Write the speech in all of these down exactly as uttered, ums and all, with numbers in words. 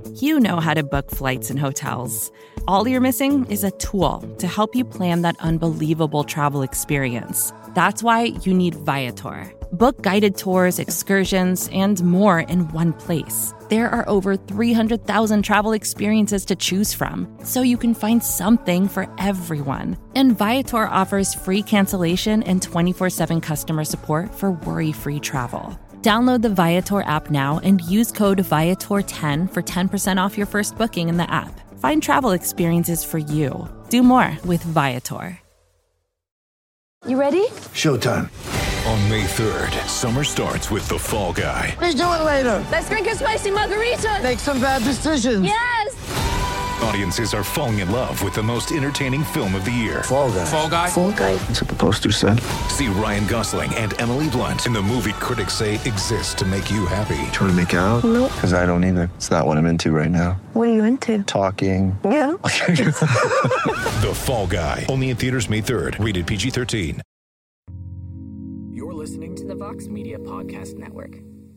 You know how to book flights and hotels. All you're missing is a tool to help you plan that unbelievable travel experience. That's why you need Viator. Book guided tours, excursions, and more in one place. There are over three hundred thousand travel experiences to choose from, so you can find something for everyone. And Viator offers free cancellation and twenty-four seven customer support for worry-free travel. Download the Viator app now and use code Viator ten for ten percent off your first booking in the app. Find travel experiences for you. Do more with Viator. You ready? Showtime. On May third, summer starts with The Fall Guy. Let's do it later. Let's drink a spicy margarita. Make some bad decisions. Yes! Audiences are falling in love with the most entertaining film of the year. Fall Guy. Fall Guy? Fall Guy. That's what the poster said. See Ryan Gosling and Emily Blunt in the movie critics say exists to make you happy. Trying to make it out? Nope. Because I don't either. It's not what I'm into right now. What are you into? Talking. Yeah. The Fall Guy. Only in theaters May third. Rated P G thirteen. You're listening to the Vox Media Podcast Network.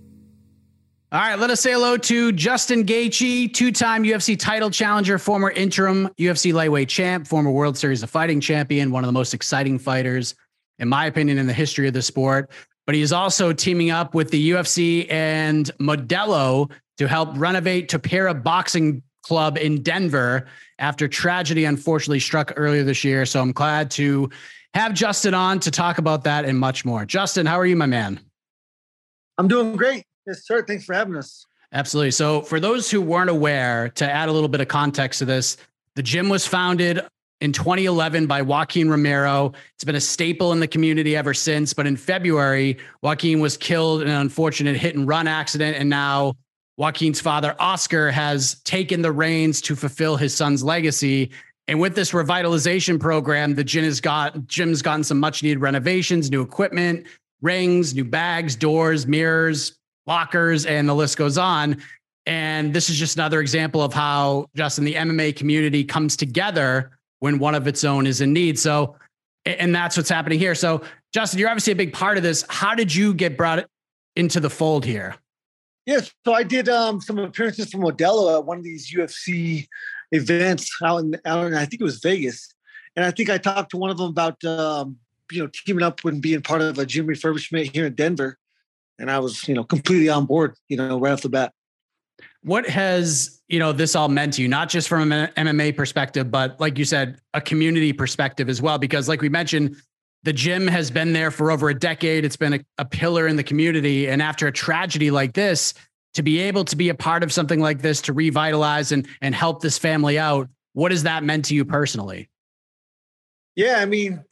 All right, let us say hello to Justin Gaethje, two-time U F C title challenger, former interim U F C lightweight champ, former World Series of Fighting champion, one of the most exciting fighters, in my opinion, in the history of the sport. But he is also teaming up with the U F C and Modelo to help renovate Tapera Boxing Club in Denver after tragedy unfortunately struck earlier this year. So I'm glad to have Justin on to talk about that and much more. Justin, how are you, my man? I'm doing great. Yes, sir. Thanks for having us. Absolutely. So for those who weren't aware, to add a little bit of context to this, the gym was founded in twenty eleven by Joaquin Romero. It's been a staple in the community ever since. But in February, Joaquin was killed in an unfortunate hit and run accident. And now Joaquin's father, Oscar, has taken the reins to fulfill his son's legacy. And with this revitalization program, the gym has got gym's gotten some much needed renovations, new equipment, rings, new bags, doors, mirrors, lockers, and the list goes on. And this is just another example of how, Justin, the M M A community comes together when one of its own is in need. So, and that's what's happening here. So, Justin, you're obviously a big part of this. How did you get brought into the fold here? Yes. So I did um, some appearances from Modelo at one of these U F C events out in, out in, I think it was Vegas. And I think I talked to one of them about, um, you know, teaming up and being part of a gym refurbishment here in Denver. And I was, you know, completely on board, you know, right off the bat. What has, you know, this all meant to you, not just from an M M A perspective, but like you said, a community perspective as well? Because like we mentioned, the gym has been there for over a decade. It's been a, a pillar in the community. And after a tragedy like this, to be able to be a part of something like this, to revitalize and, and help this family out, what has that meant to you personally? Yeah, I mean,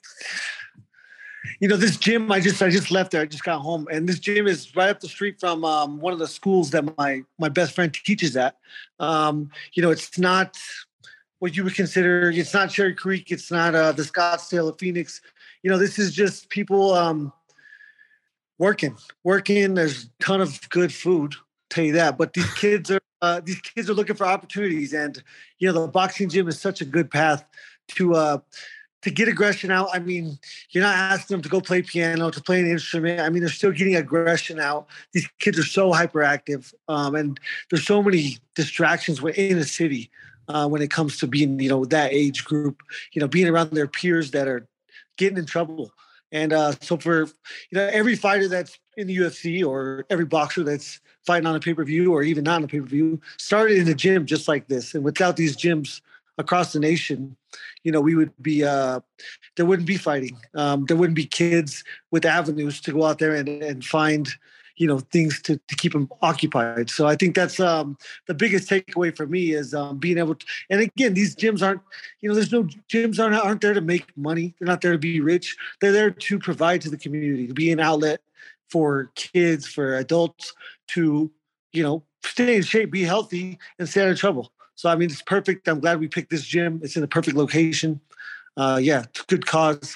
you know, this gym, I just I just left there. I just got home. And this gym is right up the street from um, one of the schools that my my best friend teaches at. Um, you know, it's not what you would consider, it's not Cherry Creek. It's not uh, the Scottsdale of Phoenix. You know, this is just people um, working, working. There's a ton of good food, tell you that. But these kids are uh, these kids are looking for opportunities. And, you know, the boxing gym is such a good path to uh, to get aggression out. I mean, you're not asking them to go play piano, to play an instrument. I mean, they're still getting aggression out. These kids are so hyperactive. Um, and there's so many distractions in the city uh, when it comes to being, you know, that age group, you know, being around their peers that are getting in trouble. And uh, so for, you know, every fighter that's in the U F C or every boxer that's fighting on a pay-per-view or even not on a pay-per-view started in a gym just like this. And without these gyms across the nation, you know, we would be, uh, there wouldn't be fighting. Um, there wouldn't be kids with avenues to go out there and, and find, you know, things to, to keep them occupied. So I think that's um, the biggest takeaway for me is um, being able to, and again, these gyms aren't, you know, there's no gyms aren't, aren't there to make money. They're not there to be rich. They're there to provide to the community, to be an outlet for kids, for adults to, you know, stay in shape, be healthy, and stay out of trouble. So, I mean, it's perfect. I'm glad we picked this gym. It's in the perfect location. Uh, yeah, it's a good cause.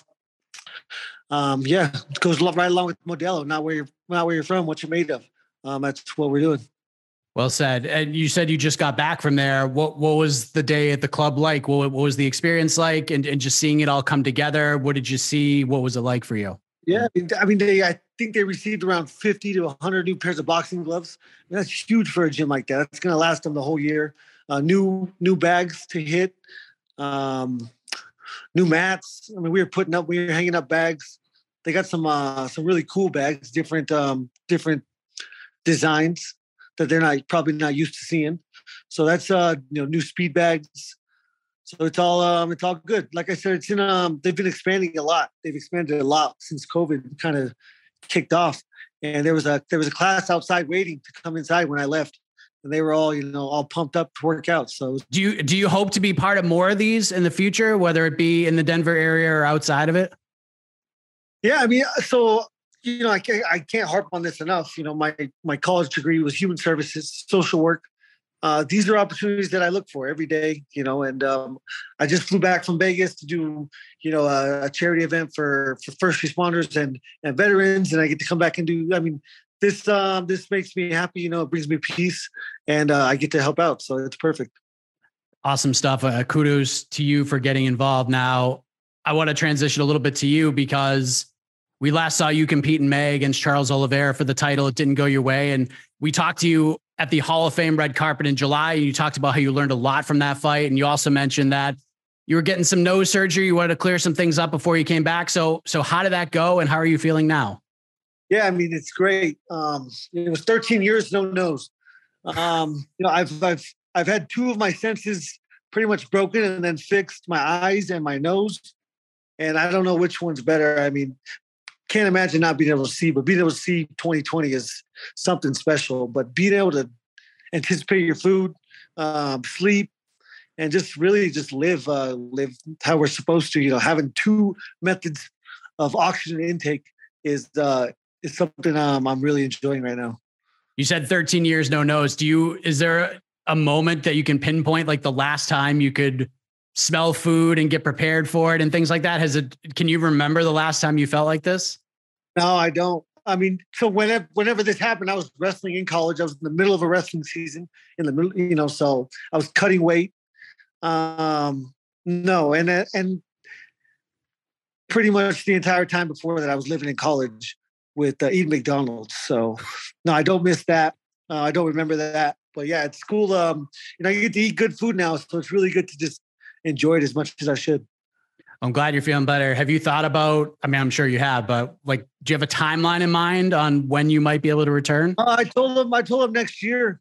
Um, yeah, it goes right along with Modelo. Not where you're, not where you're from, what you're made of. Um, that's what we're doing. Well said. And you said you just got back from there. What What was the day at the club like? What, what was the experience like? And, and just seeing it all come together. What did you see? What was it like for you? Yeah, I mean, I mean, they I think they received around fifty to one hundred new pairs of boxing gloves. I mean, that's huge for a gym like that. That's going to last them the whole year. Uh, new new bags to hit, um, new mats. I mean, we were putting up, we were hanging up bags. They got some uh, some really cool bags, different um, different designs that they're not probably not used to seeing. So that's uh, you know, new speed bags. So it's all um, it's all good. Like I said, it's in um, they've been expanding a lot. They've expanded a lot since COVID kind of kicked off. And there was a there was a class outside waiting to come inside when I left, and they were all you know all pumped up to work out. So do you do you hope to be part of more of these in the future, whether it be in the Denver area or outside of it? Yeah, I mean, so you know, I can't I can't harp on this enough. You know, my my college degree was human services, social work. Uh, these are opportunities that I look for every day, you know, and um, I just flew back from Vegas to do, you know, a, a charity event for, for first responders and, and veterans. And I get to come back and do, I mean, this, um, this makes me happy, you know, it brings me peace, and uh, I get to help out. So it's perfect. Awesome stuff. Uh, kudos to you for getting involved. Now, I want to transition a little bit to you because we last saw you compete in May against Charles Oliveira for the title. It didn't go your way. And we talked to you at the Hall of Fame red carpet in July. You talked about how you learned a lot from that fight. And you also mentioned that you were getting some nose surgery. You wanted to clear some things up before you came back. So, so how did that go? And how are you feeling now? Yeah, I mean, it's great. Um, it was thirteen years, no nose. Um, you know, I've, I've, I've had two of my senses pretty much broken and then fixed, my eyes and my nose. And I don't know which one's better. I mean, can't imagine not being able to see, but being able to see twenty twenty is something special. But being able to anticipate your food, um, sleep, and just really just live, uh, live how we're supposed to. You know, having two methods of oxygen intake is uh, is something um, I'm really enjoying right now. You said thirteen years, no nose. Do you? Is there a moment that you can pinpoint, like the last time you could smell food and get prepared for it and things like that? Has it, can you remember the last time you felt like this? No, I don't. I mean, so whenever, whenever this happened, I was wrestling in college. I was in the middle of a wrestling season in the middle, you know, so I was cutting weight. Um, no. And, and pretty much the entire time before that, I was living in college with uh, eating McDonald's. So no, I don't miss that. Uh, I don't remember that, but yeah, at school, um, you know, you get to eat good food now. So it's really good to just enjoy it as much as I should. I'm glad you're feeling better. Have you thought about, I mean, I'm sure you have, but like, do you have a timeline in mind on when you might be able to return? Uh, I told him, I told him next year.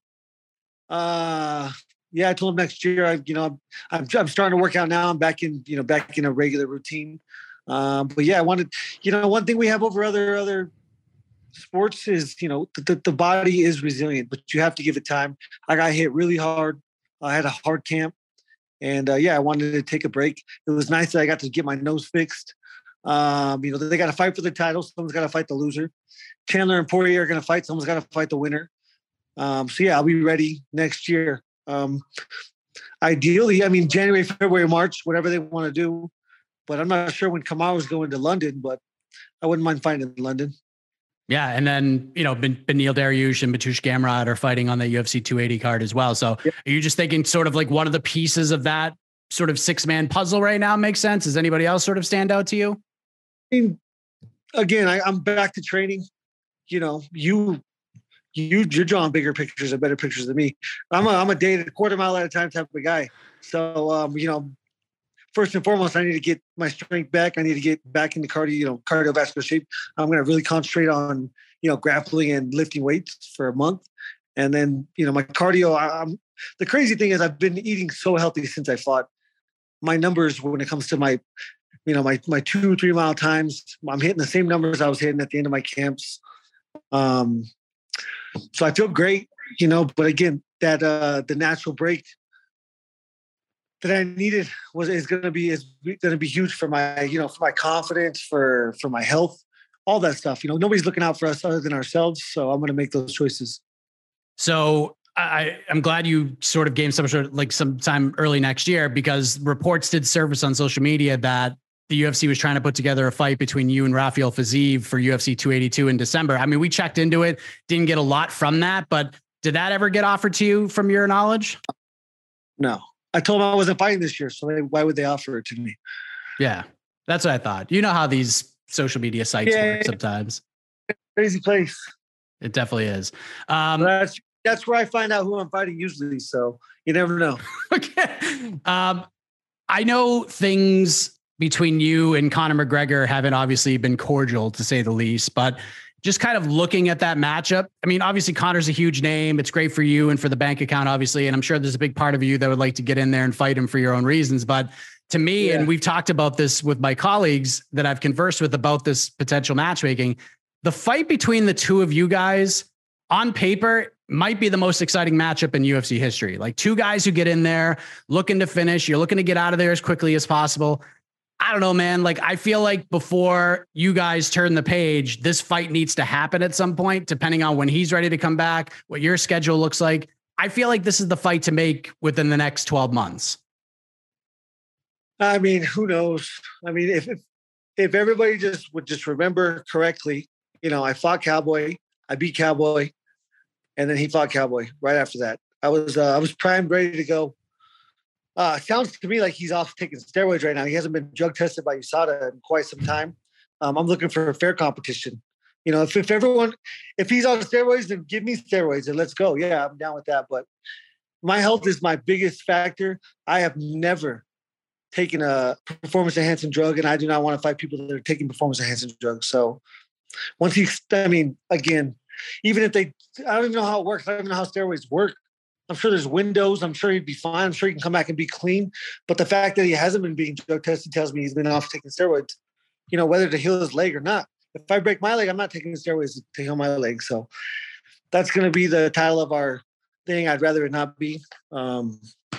Uh, yeah, I told him next year. I, you know, I'm, I'm starting to work out now. I'm back in, you know, back in a regular routine. Um, but yeah, I wanted, you know, one thing we have over other, other sports is, you know, the, the body is resilient, but you have to give it time. I got hit really hard. I had a hard camp. And uh, yeah, I wanted to take a break. It was nice that I got to get my nose fixed. Um, you know, they got to fight for the title. Someone's got to fight the loser. Chandler and Poirier are going to fight. Someone's got to fight the winner. Um, so yeah, I'll be ready next year. Um, ideally, I mean, January, February, March, whatever they want to do. But I'm not sure when Kamaru's going to London, but I wouldn't mind fighting in London. Yeah. And then, you know, Ben, Beneil Dariush and Mateusz Gamrot are fighting on the U F C two eighty card as well. So yep. Are you just thinking sort of like one of the pieces of that sort of six man puzzle right now makes sense? Does anybody else sort of stand out to you? I mean, again, I, I'm back to training. You know, you, you, you're drawing bigger pictures and better pictures than me. I'm a, I'm a day, a quarter mile at a time type of guy. So, um, you know, first and foremost, I need to get my strength back. I need to get back into cardio, you know, cardiovascular shape. I'm going to really concentrate on, you know, grappling and lifting weights for a month. And then, you know, my cardio, I, I'm the crazy thing is I've been eating so healthy since I fought. My numbers when it comes to my, you know, my, my two, three mile times, I'm hitting the same numbers I was hitting at the end of my camps. Um, so I feel great, you know, but again, that, uh, the natural break that I needed was is going to be is going to be huge for my you know for my confidence, for for my health, all that stuff. You know, nobody's looking out for us other than ourselves. So I'm going to make those choices. So I I'm glad you sort of gave some sort of like some time early next year, because reports did surface on social media that the U F C was trying to put together a fight between you and Rafael Fiziev for U F C two eighty-two in December. I mean, we checked into it, didn't get a lot from that, but did that ever get offered to you from your knowledge? No. I told them I wasn't fighting this year, so they, why would they offer it to me? Yeah, that's what I thought. You know how these social media sites Yeah. work sometimes. Crazy place. It definitely is. Um, That's that's where I find out who I'm fighting usually. So you never know. okay. Um, I know things between you and Conor McGregor haven't obviously been cordial, to say the least, but just kind of looking at that matchup. I mean, obviously Conor's a huge name. It's great for you and for the bank account, obviously. And I'm sure there's a big part of you that would like to get in there and fight him for your own reasons. But to me, yeah. and we've talked about this with my colleagues that I've conversed with about this potential matchmaking, the fight between the two of you guys on paper might be the most exciting matchup in U F C history. Like two guys who get in there looking to finish. You're looking to get out of there as quickly as possible. I don't know, man. Like, I feel like before you guys turn the page, this fight needs to happen at some point, depending on when he's ready to come back, what your schedule looks like. I feel like this is the fight to make within the next twelve months. I mean, who knows? I mean, if, if, if everybody just would just remember correctly, you know, I fought Cowboy, I beat Cowboy, and then he fought Cowboy right after that. I was, uh, I was primed, ready to go. Uh, sounds to me like he's off taking steroids right now. He hasn't been drug tested by U S A D A in quite some time. Um, I'm looking for a fair competition. You know, if, if everyone, if he's on steroids, then give me steroids and let's go. Yeah, I'm down with that. But my health is my biggest factor. I have never taken a performance enhancing drug, and I do not want to fight people that are taking performance enhancing drugs. So once he, I mean, again, even if they, I don't even know how it works. I don't even know how steroids work. I'm sure there's windows. I'm sure he'd be fine. I'm sure he can come back and be clean. But the fact that he hasn't been being drug tested tells me he's been off taking steroids, you know, whether to heal his leg or not. If I break my leg, I'm not taking steroids to heal my leg. So that's going to be the title of our thing. I'd rather it not be. Um,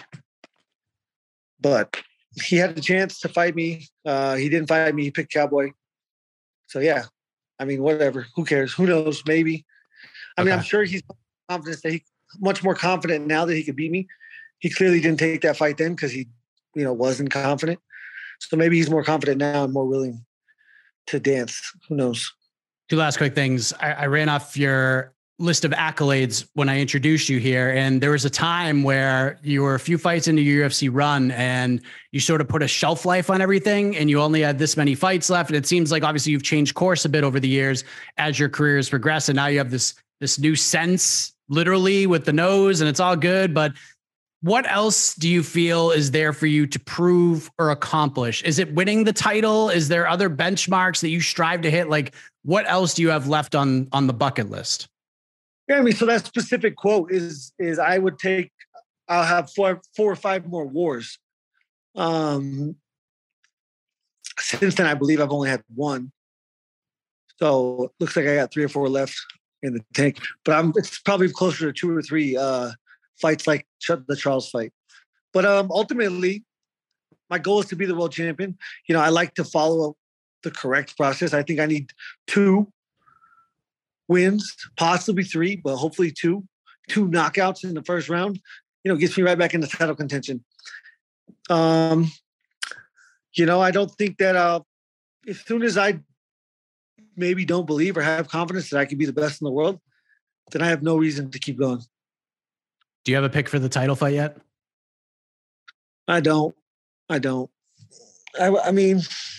but he had a chance to fight me. Uh, he didn't fight me. He picked Cowboy. So, yeah, I mean, whatever. Who cares? Who knows? Maybe. I okay. mean, I'm sure he's confident that he much more confident now that he could beat me. He clearly didn't take that fight then because he, you know, wasn't confident. So maybe he's more confident now and more willing to dance. Who knows? Two last quick things. I, I ran off your list of accolades when I introduced you here. And there was a time where you were a few fights into your U F C run and you sort of put a shelf life on everything and you only had this many fights left. And it seems like obviously you've changed course a bit over the years as your career has progressed. And now you have this, this new sense literally with the nose and it's all good. But what else do you feel is there for you to prove or accomplish? Is it winning the title? Is there other benchmarks that you strive to hit? Like what else do you have left on, on the bucket list? Yeah, I mean, so that specific quote is, is I would take, I'll have four, four or five more wars. Um, since then, I believe I've only had one. So it looks like I got three or four left in the tank, but I'm, it's probably closer to two or three uh, fights like the Charles fight. But um, ultimately, my goal is to be the world champion. You know, I like to follow the correct process. I think I need two wins, possibly three, but hopefully two, two knockouts in the first round, you know, gets me right back into title contention. Um, you know, I don't think that uh, as soon as I maybe don't believe or have confidence that I can be the best in the world, then I have no reason to keep going. Do you have a pick for the title fight yet? I don't. I don't. I, I mean,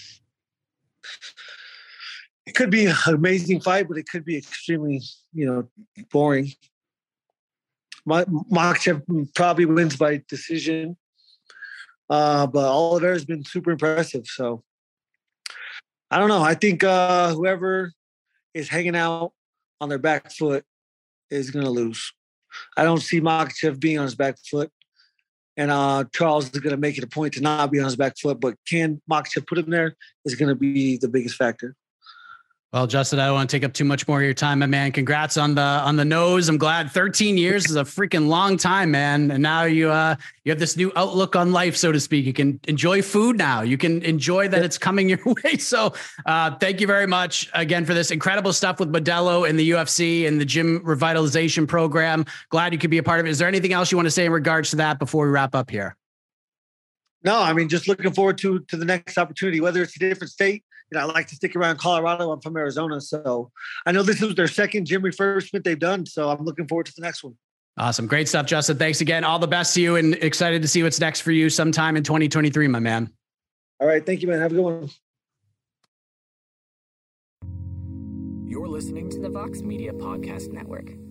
it could be an amazing fight, but it could be extremely, you know, boring. Makhachev probably wins by decision, uh, but Oliveira has been super impressive. So I don't know. I think uh, whoever is hanging out on their back foot is going to lose. I don't see Makhachev being on his back foot. And uh, Charles is going to make it a point to not be on his back foot. But can Makhachev put him there is going to be the biggest factor. Well, Justin, I don't want to take up too much more of your time, my man. Congrats on the on the nose. I'm glad thirteen years is a freaking long time, man. And now you uh you have this new outlook on life, so to speak. You can enjoy food now. You can enjoy that it's coming your way. So uh, thank you very much again for this incredible stuff with Modelo and the U F C and the gym revitalization program. Glad you could be a part of it. Is there anything else you want to say in regards to that before we wrap up here? No, I mean, just looking forward to to the next opportunity, whether it's a different state. You know, I like to stick around Colorado. I'm from Arizona. So I know this is their second gym refurbishment they've done. So I'm looking forward to the next one. Awesome. Great stuff, Justin. Thanks again. All the best to you and excited to see what's next for you sometime in twenty twenty-three, my man. All right. Thank you, man. Have a good one. listening to the Vox Media Podcast Network.